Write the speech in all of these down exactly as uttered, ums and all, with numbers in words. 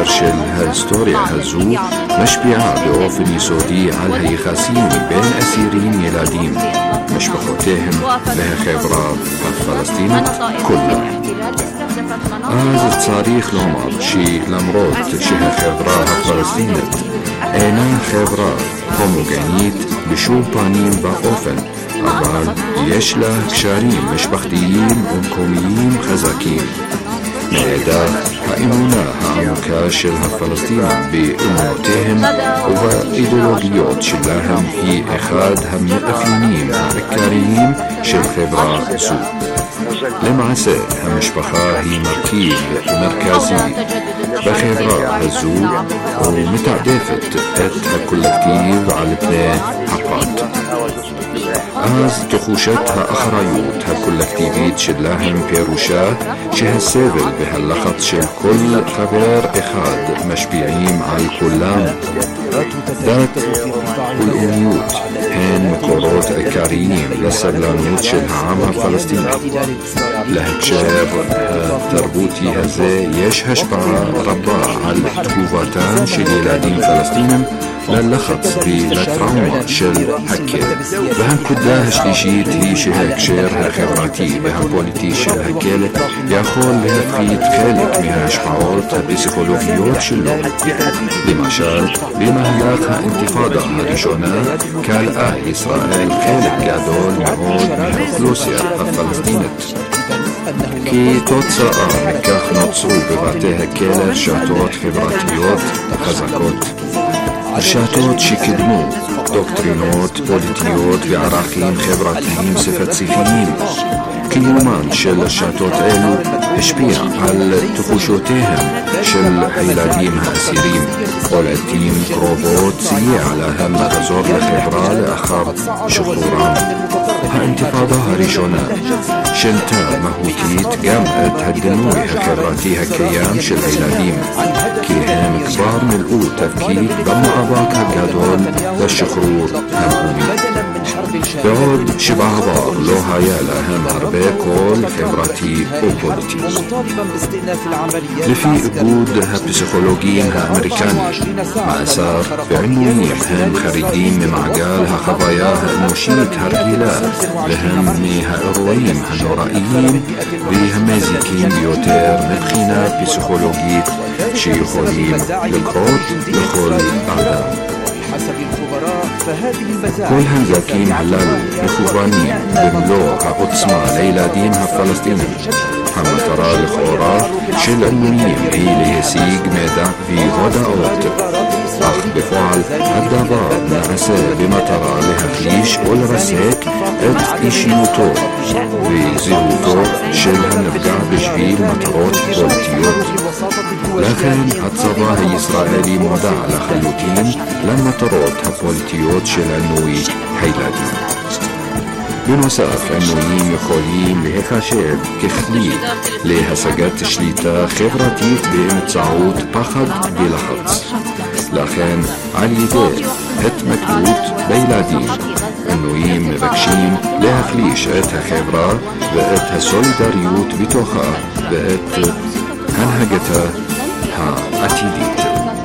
של ההיסטוריה הזו משפיעה באופן יסודי על היחסים בין אסירים ילדים, משפחותיהם והחברה הפלסטינית כולה. אז צריך לומר שלמרות שהחברה הפלסטינית אינה חברה הומוגנית בשום פנים ואופן, אבל יש לה קשרים משפחתיים ומקומיים חזקים. מאידך, האמונה העמוקה של הפלסטינים באמונותיהם ובאידיאולוגיות שלהם היא אחד המאפיינים העיקריים של חברה זו. למעשה, המשפחה היא מרכיב מרכזי בחברה הזו ומתעדפת את הקולקטיב על פני הפרט. אז תחושת האחריות הקולקטיבית שלהם פירושה שהסבל והלחץ של כל חבר אחד משפיעים על כולם. דת ולאומיות הן מקורות עיקריים לסבלנות של העם הפלסטיני. להקשר התרבותי הזה יש השפעה רבה על תגובתם של ילדים פלסטינים ללחץ ולטראומה של הכלא. והנקודה השלישית היא שההקשר החברתי והפוליטי של הכלא יכול להפחית חלק מההשפעות הפסיכולוגיות שלו. למשל, במהלך האינתיפאדה הראשונה קלעה ישראל חלק גדול מאוד מהאוכלוסייה הפלסטינית. כתוצאה מכך נוצרו בבתי הכלא רשתות חברתיות חזקות. רשתות שקידמו דוקטרינות פוליטיות וערכים חברתיים ספציפיים. קיומן של רשתות אלו השפיע על תחושותיהם של הילדים האסירים, ולעתים קרובות סייע להם לחזור לחברה לאחר שחרורם. האינתיפאדה הראשונה שינתה מהותית גם את הדימוי החברתי הקיים של הילדים, כי הם כבר מילאו תפקיד במאבק הגדול לשחרור המקומי. בעוד שבעבר לא היה להם הרבה קול חברתי ופוליטי. לפי איגוד הפסיכולוגים האמריקני, מאסר ועינויים הם חריגים ממעגל החוויה האנושית הרגילה, והם מהאירועים הנוראיים והמזיקים ביותר מבחינה פסיכולוגית שיכולים לקרות לכל אדם. כל הנזקים הללו מכוונים במלוא העוצמה לילדים הפלסטינים. המטרה לכאורה של עינויים היא להשיג מידע והודעות, אך בפועל הדבר נעשה במטרה להחליש ולרסק את אישיותו וזהותו של הנפגע בשביל מטרות פוליטיות. לכן הצבא הישראלי מודע לחלוטין למטרות הפוליטיות של עינוי הילדים. בנוסף, עינויים יכולים להיחשב ככלי להשגת שליטה חברתית באמצעות פחד ולחץ. לכן, על ידי התמקדות בילדים, עינויים מבקשים להחליש את החברה ואת הסולידריות בתוכה ואת הנהגתה העתידית.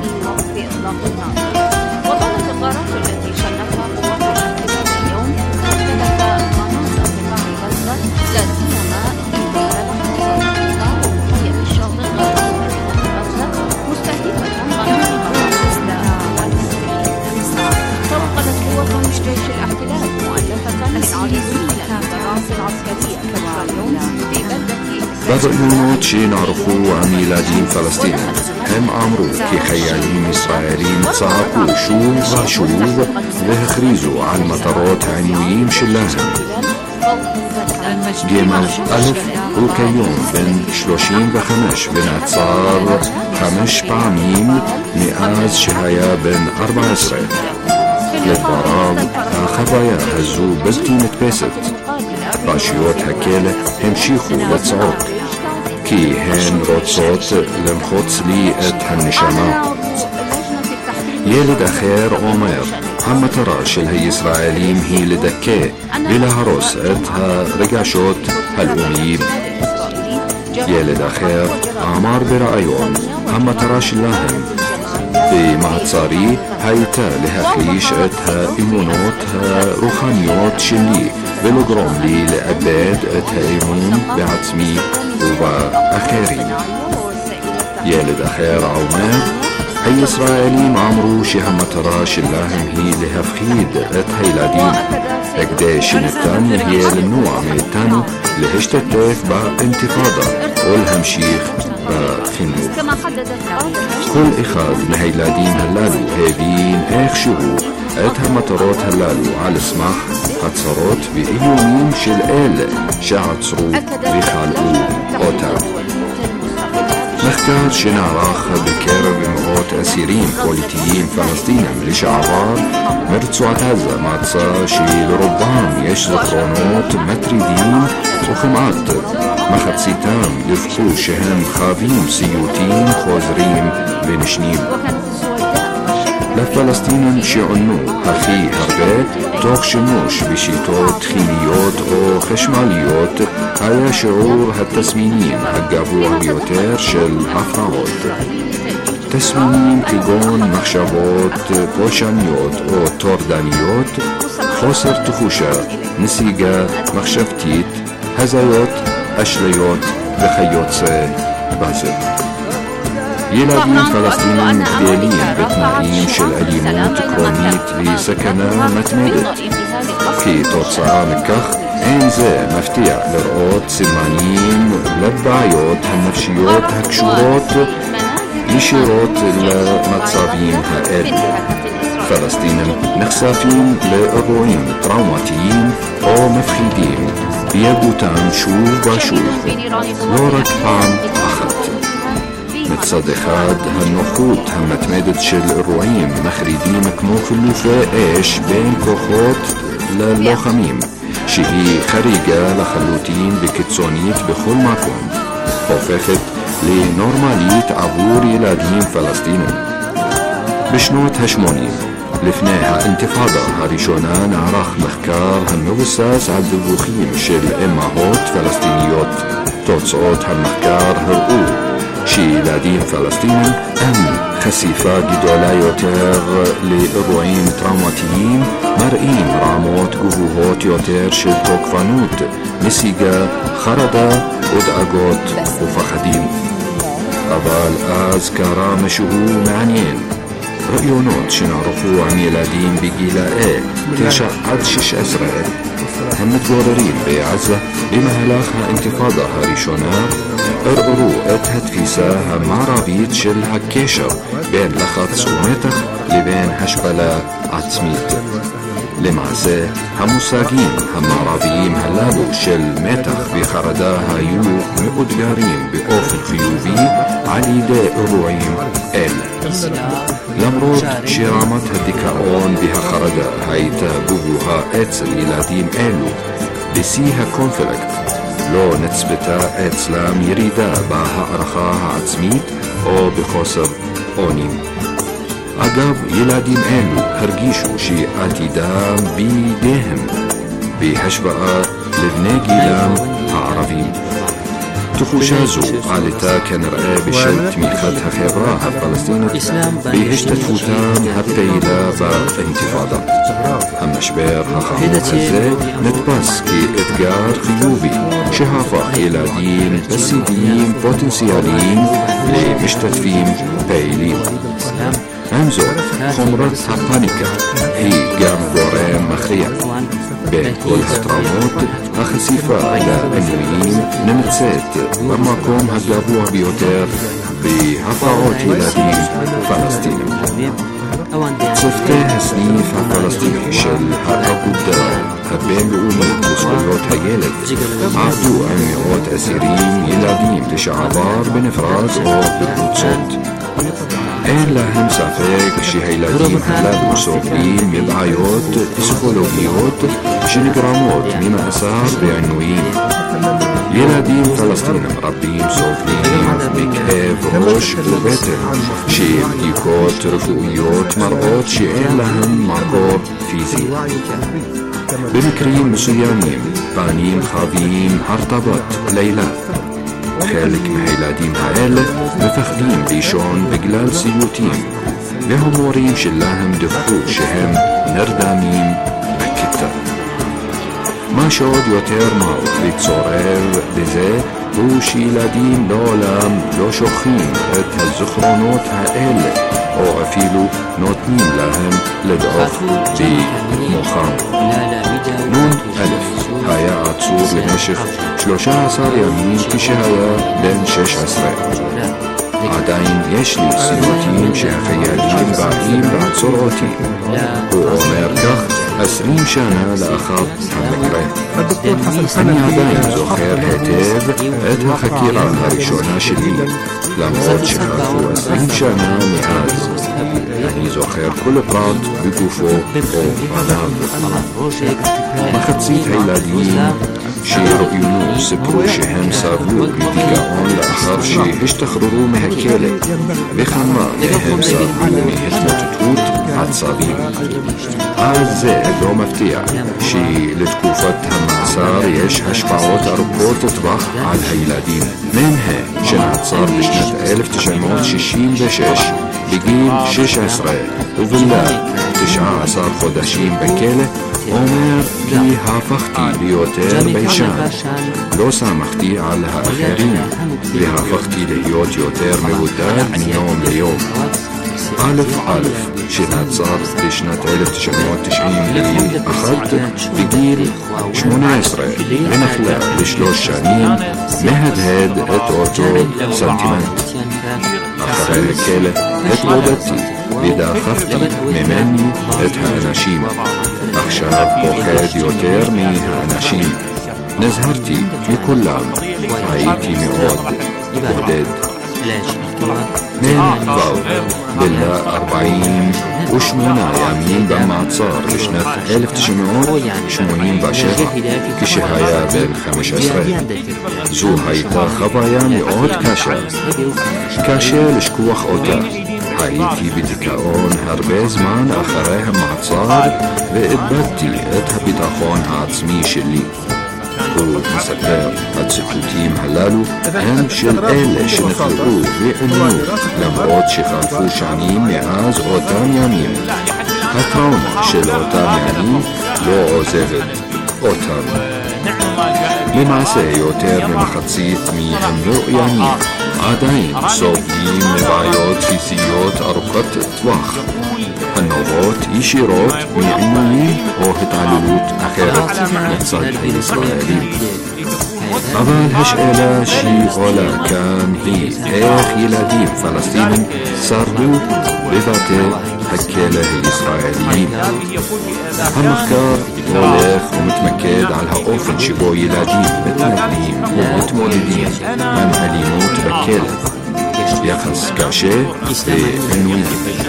בראיונות שנערכו עם ילדים פלסטינים, הם אמרו כי חיילים ישראלים צעקו שוב ושוב והכריזו על מטרות העינויים שלהם. גמל א' הוא כיום בן שלושים וחמש ונעצר חמש פעמים מאז שהיה בן ארבע עשרה. לדבריו, החוויה הזו בלתי נתפסת. רשויות הכלא המשיכו לצעוק כי הן רוצות למחוץ לי את הנשמה. ילד אחר אומר, המטרה של הישראלים היא לדכא ולהרוס את הרגשות הלאומיים. ילד אחר אמר בראיון, המטרה שלהם במעצרי הייתה להחליש את האמונות הרוחניות שלי ולגרום לי לאבד את האמון בעצמי ובאחרים. ילד אחר אומר, הישראלים אמרו שהמטרה שלהם היא להפחיד את הילדים כדי שניתן יהיה למנוע מאיתנו להשתתף באינתיפאדה ולהמשיך בחינוך. כל אחד מהילדים הללו הבין איכשהו את המטרות הללו על סמך הצהרות ואיומים של אלה שעצרו וכלאו אותם. מחקר שנערך בקרב מאות אסירים פוליטיים פלסטינים לשעבר מרצועת עזה מצא שלרובם יש זיכרונות מטרידים וכמעט מחציתם דיווחו שהם חווים סיוטים חוזרים ונשנים. לפלסטינים שעונו הכי הרבה תוך שימוש בשיטות כימיות או חשמליות היה שיעור התסמינים הגבוה ביותר של הפרעות. תסמינים כגון מחשבות פולשניות או טורדניות, חוסר תחושה, נסיגה מחשבתית, הזיות, אשליות וכיוצא בזה. ילדים פלסטינים גדלים בתנאים של אלימות קרונית וסכנה מתמדת. כתוצאה מכך אין זה מפתיע לראות סימנים לבעיות הנפשיות הקשורות ישירות למצבים האלה. פלסטינים נחשפים לאירועים טראומטיים או מפחידים בילדותם שוב ושוב, לא רק פעם אחת. מצד אחד, הנוחות המתמדת של אירועים מחרידים כמו חילופי אש בין כוחות ללוחמים, שהיא חריגה לחלוטין וקיצונית בכל מקום, הופכת לנורמלית עבור ילדים פלסטינים. בשנות ה-שמונים, לפני האינתיפאדה הראשונה, נערך מחקר המבוסס על דיווחים של אמהות פלסטיניות. תוצאות המחקר הראו שילדים פלסטינים הם חשיפה גדולה יותר לאירועים טראומטיים, מראים רמות גבוהות יותר של תוקפנות, נסיגה, חרדה ודאגות ופחדים. אבל אז קרה משהו מעניין. ראיונות שנערכו עם ילדים בגילאי תשע עד שש עשרה המתגוררים בעזה במהלך האינתיפאדה הראשונה ערערו את התפיסה המערבית של הקשר בין לחץ ומתח לבין השפלה עצמית. למעשה, המושגים המערביים הללו של מתח וחרדה היו מאותגרים באופן חיובי על ידי אירועים אלה. למרות שרמת הדיכאון והחרדה הייתה גבוהה אצל ילדים אלו, בשיא הקונפליקט לא נצפתה אצלם ירידה בהערכה העצמית או בחוסר אונים. אגב, ילדים אלו הרגישו שעתידם בידיהם בהשוואה לבני גילם הערבים. תחושה זו עלתה כנראה בשל תמיכת החברה הפלסטינית בהשתתפותם הפעילה באינתיפאדה. המשבר החמור הזה נתפס כאתגר חיובי שהפך ילדים פסיביים פוטנציאליים למשתתפים פעילים. עם זאת, חומרת הפאניקה היא גם גורם מכריע. בין כל הטראומות, החשיפה לעינויים נמצאת במקום הגבוה ביותר בהפרעות ילדים פלסטינים. צוותי הסניף הפלסטיני של האגודה הבינלאומית לזכויות הילד עבדו עם מאות אסירים ילדים לשעבר בנפרד או בקבוצות. אין להם ספק שהילדים הללו סובלים מבעיות פסיכולוגיות שנגרמות ממאסר ועינויים. ילדים פלסטינים רבים סובלים מכאב ראש ובטן שבדיקות רפואיות מראות שאין להם מקור פיזי. במקרים מסוימים פנים חווים הרטבת לילה. חלק מהילדים האלה מפחדים לישון בגלל סיוטים, והמורים שלהם דיווחו שהם נרדמים בכיתה. מה שעוד יותר מר וצורר בזה הוא שילדים לעולם לא שוכחים את הזיכרונות האלה, או אפילו נותנים להם לדעוך במוחם. נון אלף היה עצור למשך שלושה עשר ימים כשהיה בן שש עשרה. עדיין יש לי סיוטים שהחיילים באים לעצור אותי. הוא אומר כך עשרים שנה לאחר המקרה. אני עדיין זוכר היטב את החקירה הראשונה שלי, למרות שחלפו עשרים שנה מאז. אני זוכר כל פרט בגופו או פניו. מחצית הילדים שראיינו סיפרו שהם סבלו מדיכאון לאחר שהשתחררו מהכלא, וכמה מהם סבלו מהתמוטטות עצבים. אז זה לא מפתיע שלתקופת המאסר יש השפעות ארוכות טווח על הילדים. מנהל שנעצר בשנת אלף תשע מאות שישים ושש בגיל שש עשרה ובילה תשעה עשר חודשים בכלא, אומר כי הפכתי ליותר ביישן, לא סמכתי על האחרים והפכתי להיות יותר מבודד מיום ליום. א' א' שנעצר בשנת אלף תשע מאות תשעים ואחת בגיל שמונה עשרה ונחלה לשלוש שנים, מהדהד את אותו סנטימנט. אחרי הכלא התמודדתי ודחפתי ממני את האנשים. עכשיו פוחד יותר מהאנשים. נזהרתי מכולם, הייתי מאוד בודד. מן ואו בילה ארבעים ושמונה ימים במעצר בשנת אלף תשע מאות שמונים ושבע כשהיה בן חמש עשרה. זו הייתה חוויה מאוד קשה, קשה לשכוח אותה. הייתי בדיכאון הרבה זמן אחרי המעצר ואיבדתי את הביטחון העצמי שלי. הוא מספר, הציטוטים הללו הם של אלה שנכלאו ועינו למרות שחלפו שנים מאז אותם ימים. הטראומה של אותם ימים לא עוזבת אותם. למעשה יותר ממחצית מהמרואיינים עדיין סובלים מבעיות פיזיות ארוכות טווח הנובעות ישירות מעינויים או התעללות אחרת מצד הישראלים. אבל השאלה שעולה כאן היא איך ילדים פלסטינים שרדו בבתי הכלא הישראליים. המחקר הולך ומתמקד על האופן שבו ילדים מתנגדים ומתמודדים עם אלימות בכלא, יחס קשה ועינויים.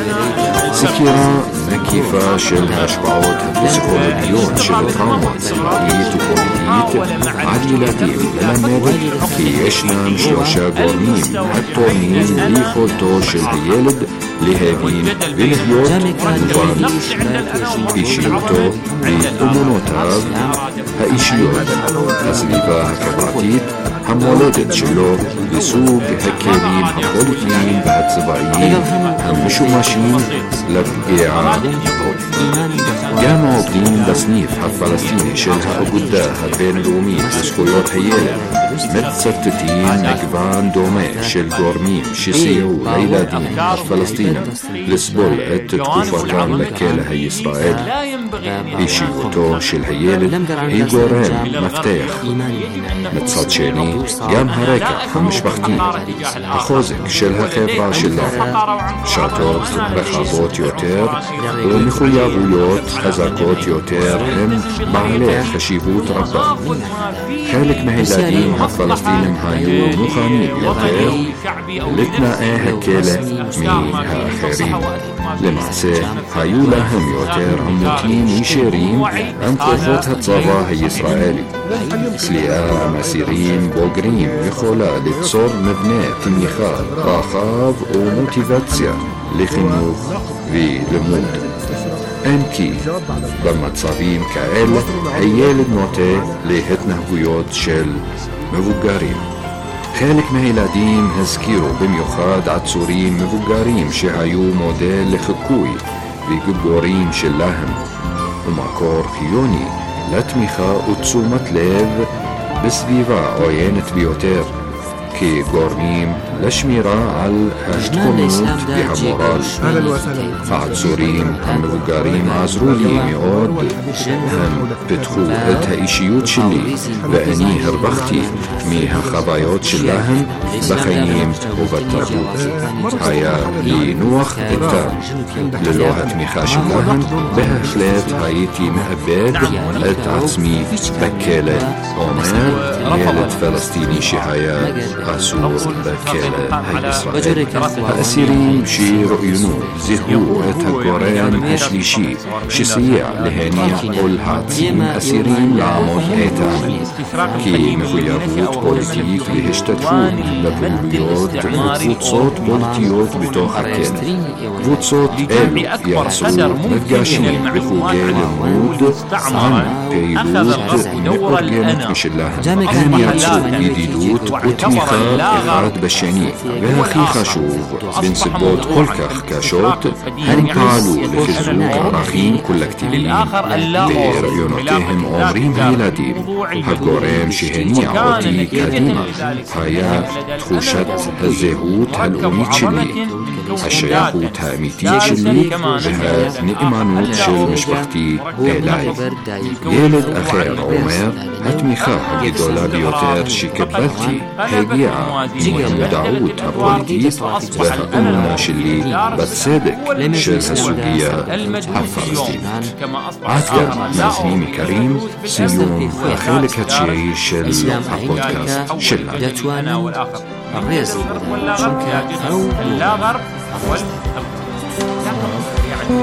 סקירה מקיפה של ההשפעות הפסיכולוגיות של טראומה צבאית ופוליטית על ילדים מלמדת כי ישנם שלושה גורמים התורמים ליכולתו של הילד להבין ולהיות מובן: אישיותו ואמונותיו האישיות, הסביבה החברתית, המולדת שלו וסוג הכלים הפוליטיים והצבאיים המשומשים לפגיעה בו. גם העובדים בסניף הפלסטיני של האגודה הבינלאומית לזכויות הילד מצטטים מגוון דומה של גורמים שסייעו לילדים הפלסטינים לסבול את תקופתם בכלא הישראלי. אישיותו של הילד היא גורם מפתח. מצד שני, גם הרקע המשפחתי, החוזק של החברה שלנו, שרטות רחבות יותר ומחויבויות חזקות יותר הם בעלי חשיבות רבה. חלק מהילדים הפלסטינים היו מוכנים יותר לתנאי הכלא מהאחרים. למעשה, היו להם יותר עימותים ישירים עם כוחות הצבא הישראלי. כליאה עם אסירים בוגרים יכולה ליצור מבנה תמיכה רחב ומוטיבציה לחינוך ולימוד. אם כי במצבים כאלה הילד נוטה להתנהגויות של מבוגרים. خالك مهيلاديم هزكيرو بميوخاد عتسوريم مفقاريم شهايو موديل خكوي بيقبوريم شلاهم وماكور خيوني لتميخا وتسومت ليف بسبيفا اوينت بيوتير كي غورميم لشميرا على هشتكونوت بها مورال فعد سوريم هم بقاريم عزرولي ميعود هم بتخو اتها ايشيوت شلي بأني هربختي ميها خبايوت شلاهم بخيم وبالتربوت هيا لنوخ التام للوهة ميخا شلاهم بها خلات هايتي مهباد ات عتسمي بكالة عمان يالت فلسطيني شهايا أسور بكالة هاي إسرائيل أسيرين شي رؤينو زهو أتاقوريان هشليشي شي سيع لهانية قول هاتسين أسيرين لعمود أيتامن كي مغيابوت بوليتيك لهشتتفون لبوليوت وفوت صوت بوليتيوت بتوخ أكين فوت صوت إلو ياسور مفقاشين بخوجي لمود عن بيروت مقرقينت مشلاهم هان ياتسو يديدوت وتميخا إخاد بشاني بها خيخا شوف بن سبوت قلكخ كاشوت هن تعالوا لخزوك عراخين كولكتيفين لريونوتيهم عمرين هيلادين هالقوريم شهني عواتي كاديما هيا تخوشت الزهوت هالأميت شلي الشياخوت هاميتي شلي بها نئمانوت شل مشبختي إلاي يلد أخير عمر هتميخا هدي دولا بيوتير شكبالتي هيجيعا مهم داود هبوليتيك بها أمنا شلي بتصادق شل هالسوقية هالفلسطين عاتكا مازنيمي كريم سيوم خالك هاتشي شل هالبودكاست شلا الرئيس شنك أو لا غرب أول يعني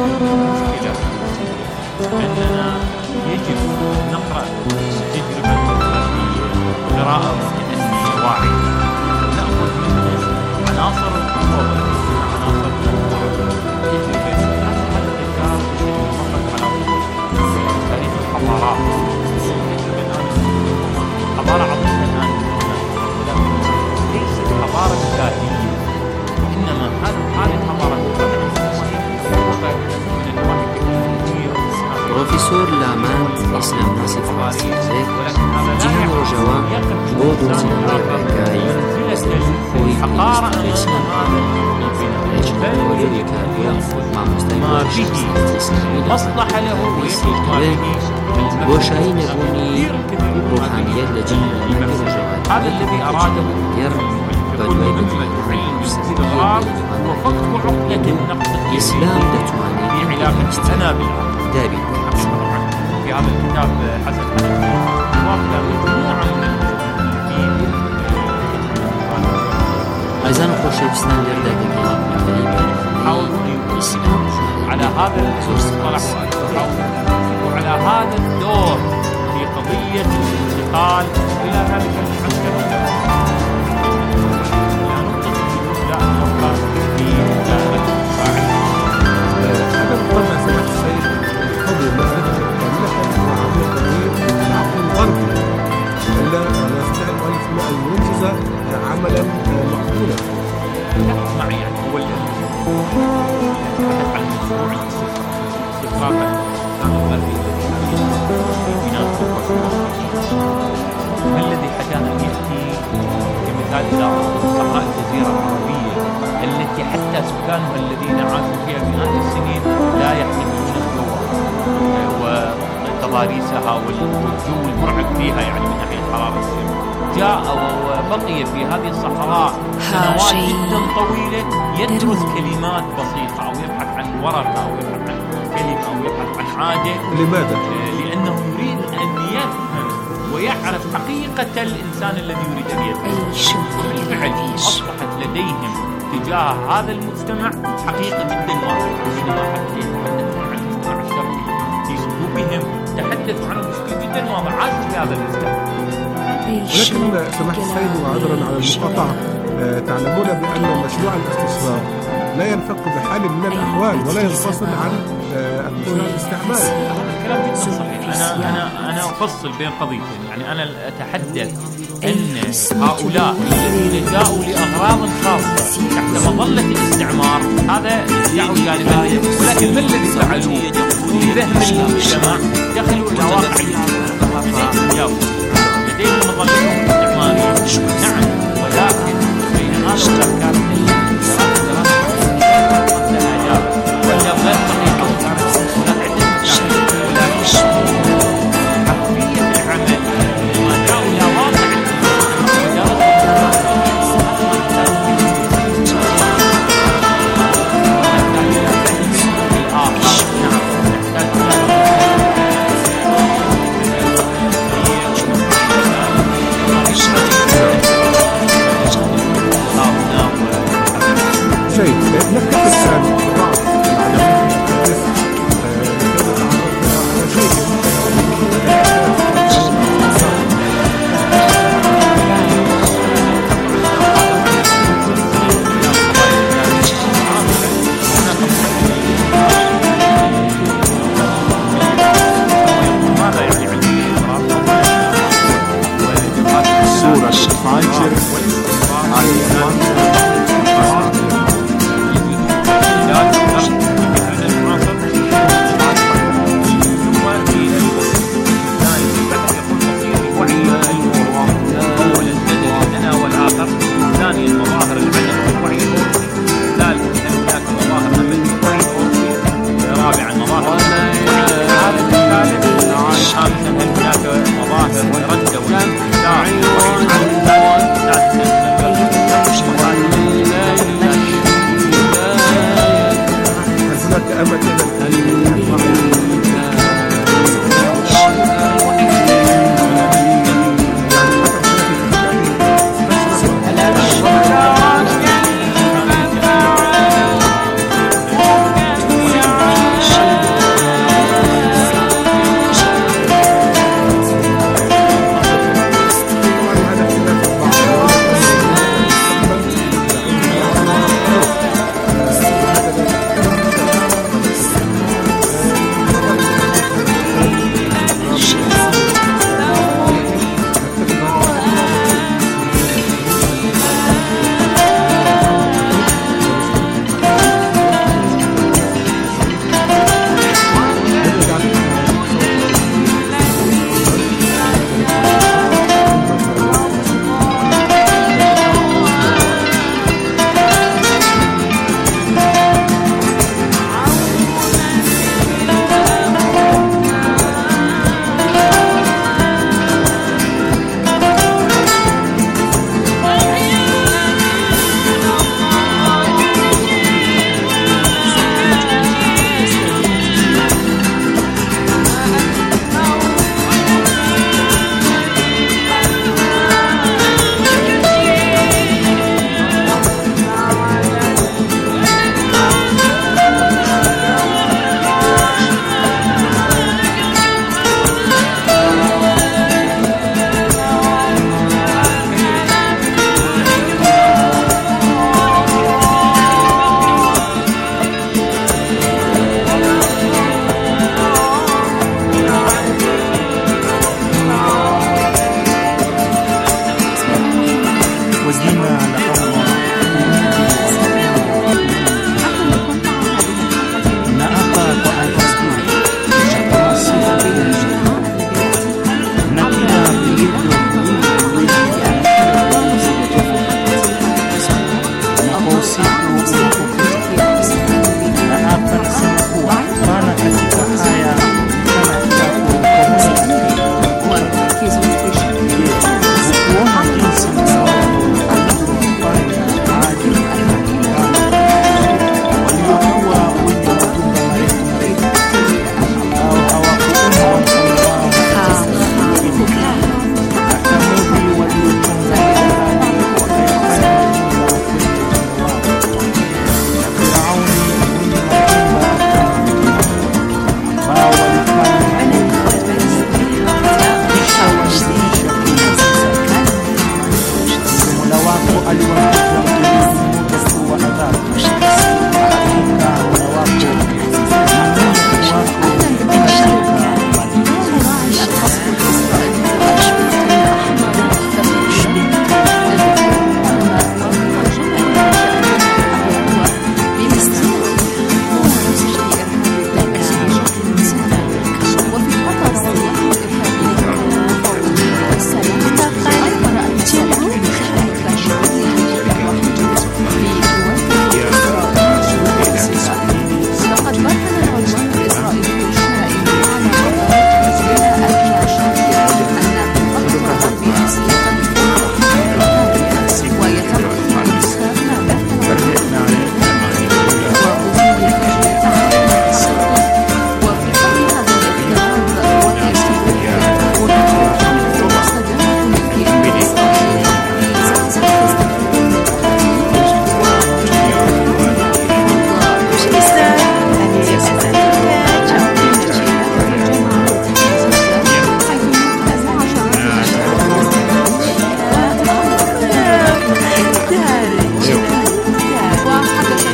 أننا يجب نقرأ تجربة قراءة أني واعي نأخذ منه عناصر القوة عناصر القوة تجربة هذا الذكر فقط على تاريخ الحضارات حضارة عظيمة الآن ليست حضارة ذاتية وإنما هذه الحضارة بروفيسور لامان إسلام ناصف عزيزك جهة رجوان بودو زنوير ركاي خوي حقارة إسلام لجنة وليك مع مستوى مصلحة له وشاين بني روحانيات لجنة رجوان هذا الذي أراده بدوي بدوي الاستقرار وفك عقدة النقد إسلام دتواني في علاقة أنا دابي في هذا الكتاب حسن وافق مجموعة من أيضاً خوشي بستان دردك حاول الإسلام على هذا المصطلح وعلى هذا الدور في قضية الانتقال إلى ذلك المعسكر هذا الطبع سمعت السيد قبل معرفة كاملة وعميق العقل الغربي إلا لا يستطيع المؤلف أن ينجز عملا مقبولا. معي يعني هو تحدث عن مشروع الاستفراغ الغربي في بناء ما الذي حدث أن يأتي كمثال إلى صحراء الجزيرة العربية التي حتى سكانها الذين عاشوا فيها مئات السنين لا يحتملون الجوع وتضاريسها والجو المرعب فيها يعني من ناحية حرارة السن جاء وبقي في هذه الصحراء سنوات جدا طويلة يدرس كلمات بسيطة أو يبحث عن ورقة أو يبحث عن كلمة أو يبحث عن عادة. لماذا؟ لأنه يريد أن يفهم ويعرف حقيقة الإنسان الذي يريد أن يفهم. بالفعل أصبحت لديهم تجاه هذا المجتمع حقيقة جدا واضحة. حينما تحدثوا عن المجتمع الشرقي في سلوكهم تحدثوا عنه بشكل جدا واضح. عاشوا في هذا الإسلام. ولكن سمحت السيد وعذرا على المقاطعة تعلمون بأن مشروع الاستشراق لا ينفك بحال من الأحوال ولا ينفصل عن الاستعمال. هذا الكلام جدا صحيح. أنا أنا أنا أفصل بين قضيتين. يعني أنا أتحدث أن هؤلاء الذين جاءوا لأغراض خاصة تحت مظلة الاستعمار هذا ادعوا جانبية، ولكن ما الذي فعلوه في ذهن المجتمع دخلوا إلى واقع الاستعمار لديهم مظلتهم الاستعمارية. نعم، ولكن بين هذا الأفكار ولا غير دقيقة وكانت هناك عدة حرفية العمل ما جاءوا إلى واقع شيء نكتب الآن بعض المعلومات على شيء صورة الفاجر على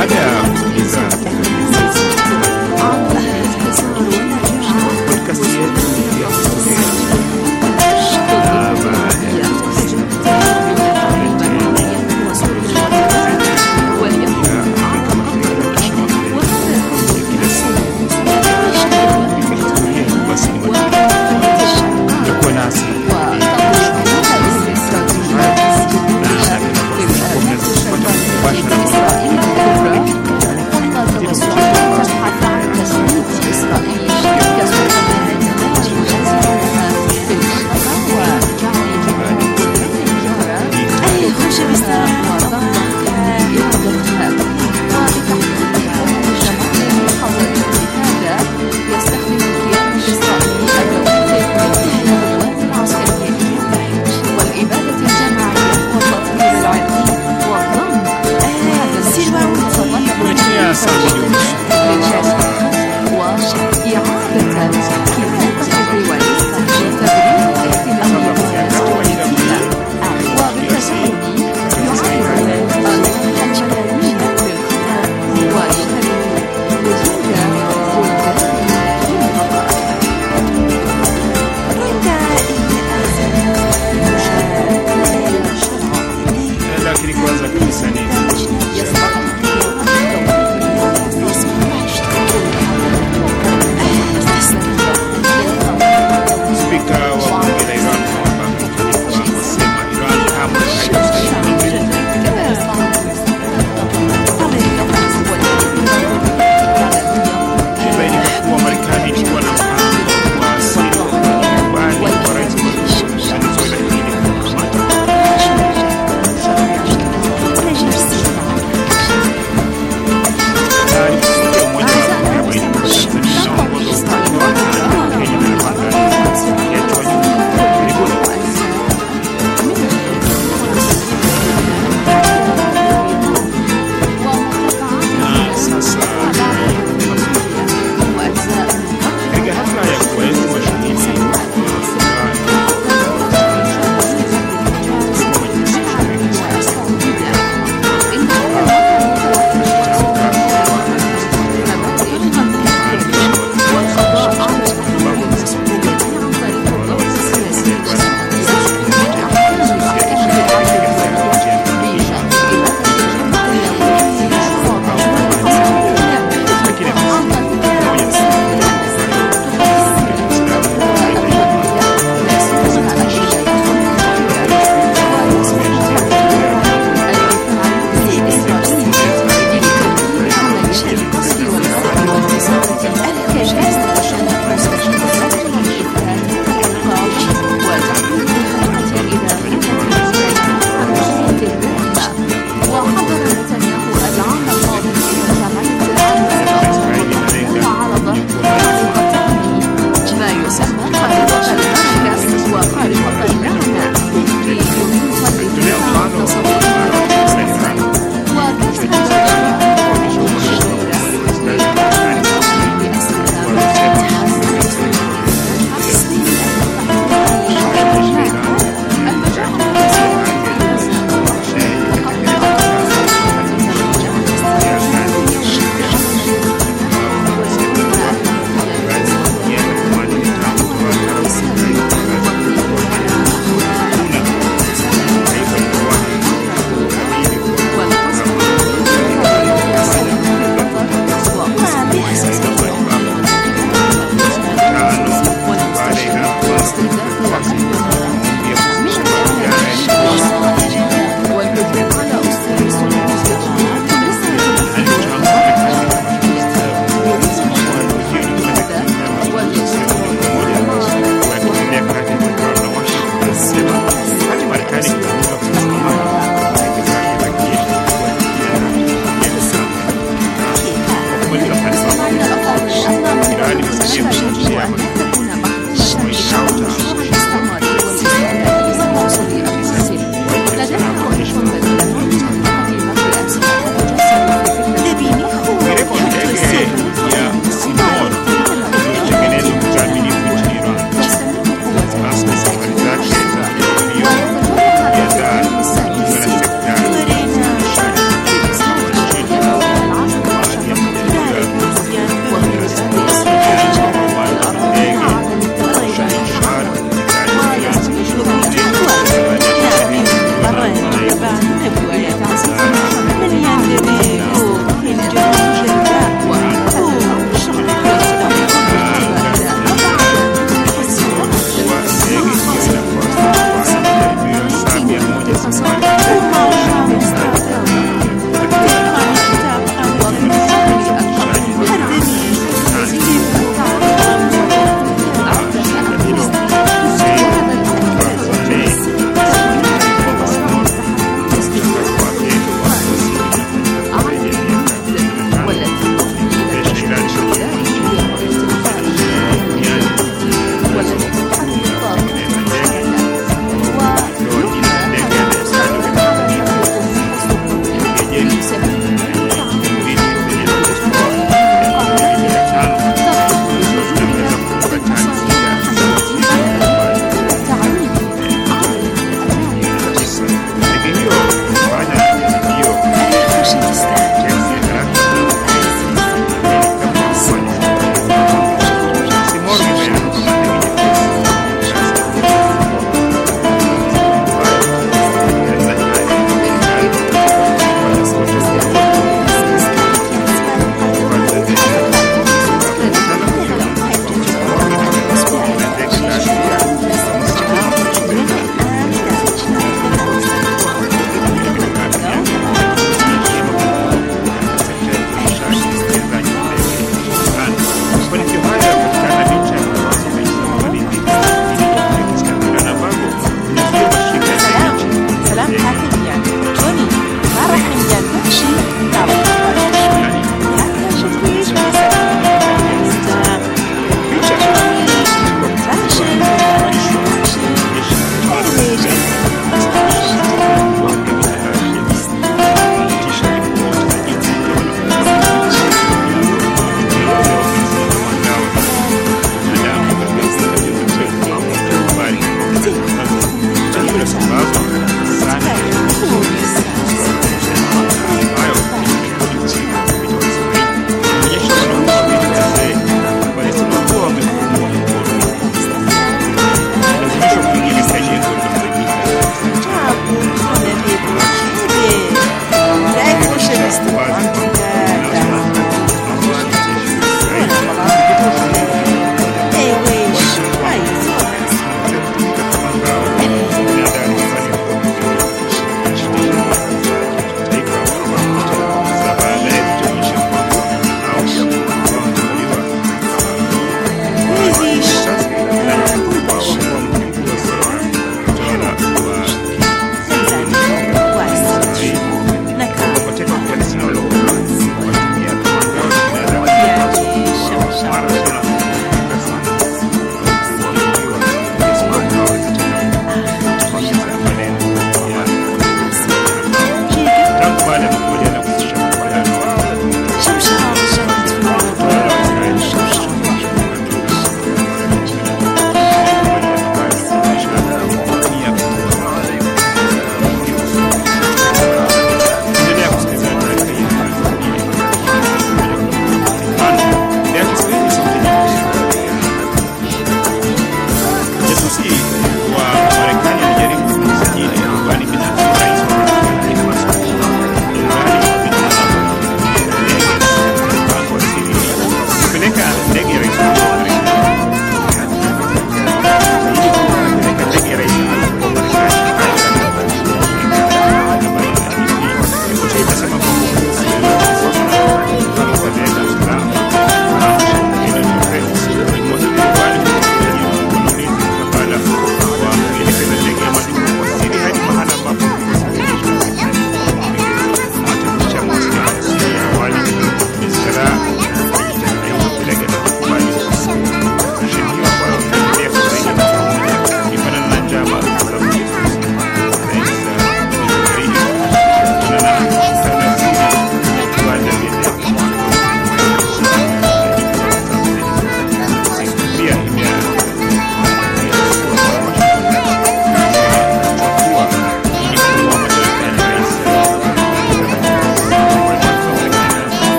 baada ya kusikiliza podcast yetu ya historia na baada ya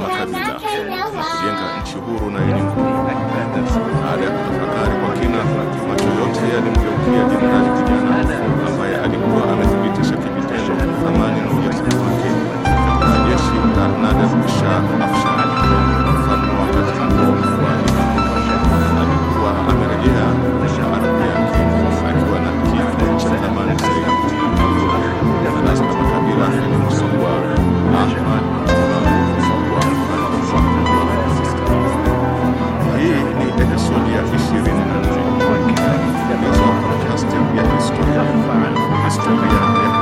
makabila na kujenga nchi huru na yenye nguvu. Baada ya kutafakari kwa kina, macho yote yalimgeukia Jenerali kijana ambaye alikuwa amethibitisha kivitendo thamani na ujasiri wake katika jeshi la Nader Shah Afshar. Mfalme wa wakati huo wa alikuwa amerejea ardhi yake akiwa na kifo cha thamani zaidi. Baraza la makabila lilimchagua Ahmad Hii ni episodi ya ishirini na nne Hizo podcast ya historia Historia ya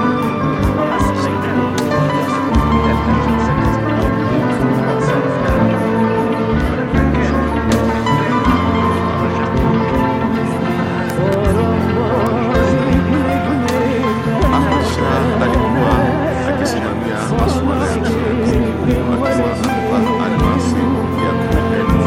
Ahmad Shah alikuwa akisimamia masuala ya nchi akiwa amevaa almasi ya kuhemu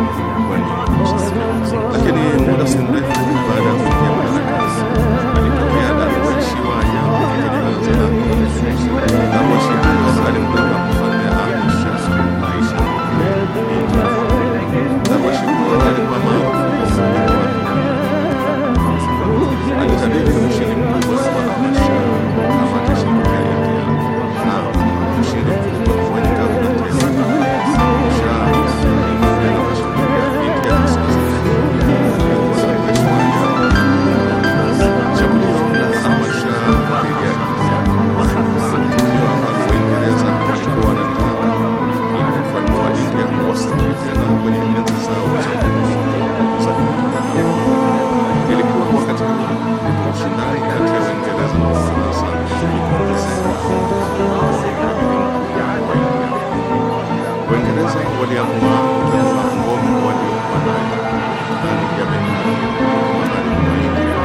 lakini muda si mrefu baada ya kuingia madarakani alitokea Darweshi wa ajabu katika Zanzibar. Darweshi huyo alimtaka mfalme Ahmad Shah maisha. Darweshi huyo alikuwa maarufu alitabiri ushindi mkubwa wa Ahmad Shah kama atashinda na ushindi mkubwa kufanyika unatesa Shah Waingereza waliamua kutanua ngome waliokuwa nayo ndani ya Bengali mahali mwa India.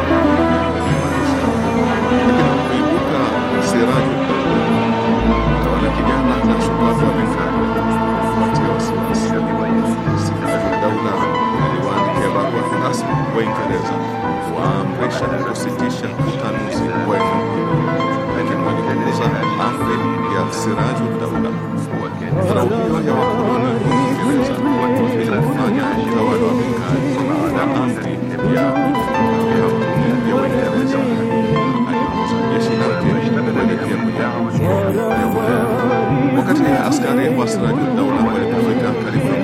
Lakini kuibuka Siraju mtawala kijana na shupavu wa Bengali watia wasiwasi. Siraju Daula aliwaandikia barua rasmi Waingereza waamrisha kusitisha utanuzi wa eneo hilo, lakini walipuuza amri ya Siraju Daula. Dharau hiyo ya wakoloni wa Uingereza ilimfanya utawala wa Bengali na amri ya kampuni ya Uingereza aliongoza jeshi lake kuelekea kwenye wakati askari wa Siraju Daula walipofika karibu na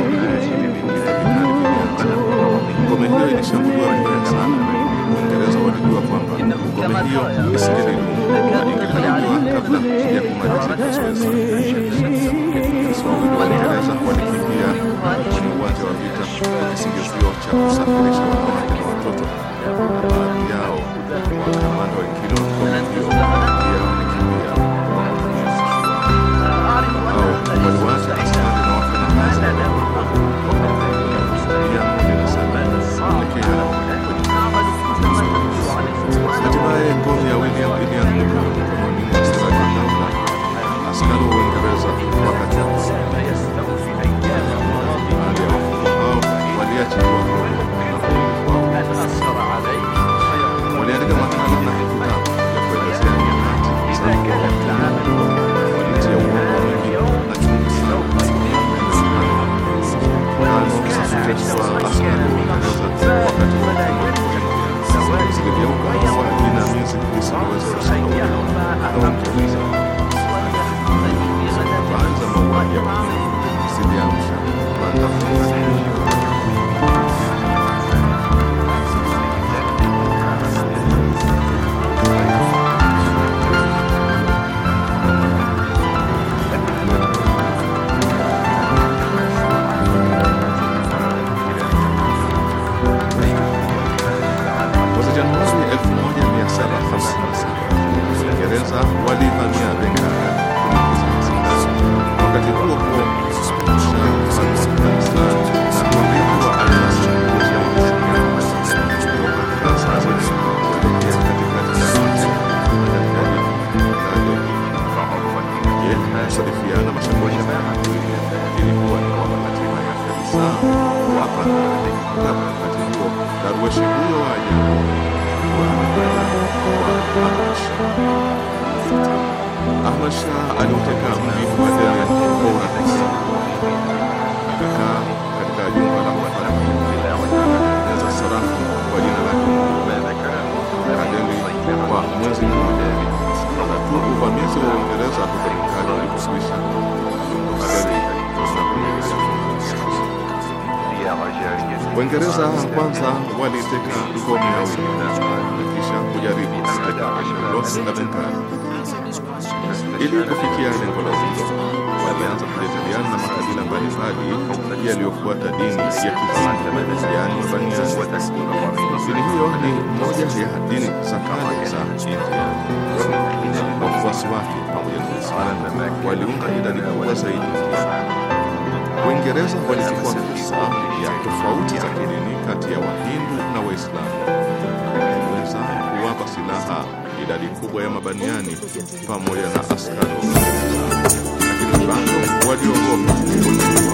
ngome hiyo ilishambuliwa vibaya sana. Uingereza walijua kwamba ngome hiyo isingelidumu na ingekaribiwa kabla ya kumalizika zoezi. Waingereza walikimbia kwenye uwanja wa vita kwa kisingizio cha kusafirisha wanawake na watoto, na baadhi yao wakamanda wengine wa ngome hiyo pia walikimbia au waliwacha askari na wafanyakazi hatimaye ngome ya William ilianguka mikononi mwa Siraju Daula. Askari wa Uingereza wakati hao waliachiliwa huru waliandika makala na kitabu ya kuelezea nyakati za walitia uongo mwingi na chungu sana kama askari wa Uingereza wakati wa zigeuka kuwa jinamizi lisiweza kusaidia na Uingereza. Baanza mauaji ya watu ziliamsha maandamano. Uingereza walivamia Bengali kulipiza kisasi. Wakati huo huo, kusadifiana mashambulizi ilikuwa ni kwamba hatima ya kabisa hapa wakati huo Darweshi huyo wa ajabu wa Ahmad Shah Ahmad Shah aliuteka mji wa Delhi kwa urahisi. Akakaa katika jumba la mfalme akatengeneza sarafu kwa jina lake Delhi kwa mwezi mmoja. Na tu uvamizi wa Uingereza huko Marekani ulipokwisha, Waingereza kwanza waliteka ngome ya Uingereza na kisha kujaribu kuteka Los na Benghazi. Ili kufikia lengo la hilo, walianza kujadiliana na makabila mbalimbali yaliyofuata dini ya Kiislamu, yaani Mabaniani. Dini hiyo ni moja ya dini za kale za India. Wafuasi wake pamoja na Waislamu waliunda idadi kubwa zaidi. Waingereza walichukua fursa ya tofauti za kidini kati ya Wahindu na Waislamu waliweza kuwapa silaha idadi kubwa ya Mabaniani pamoja na askari, lakini bado waliogopa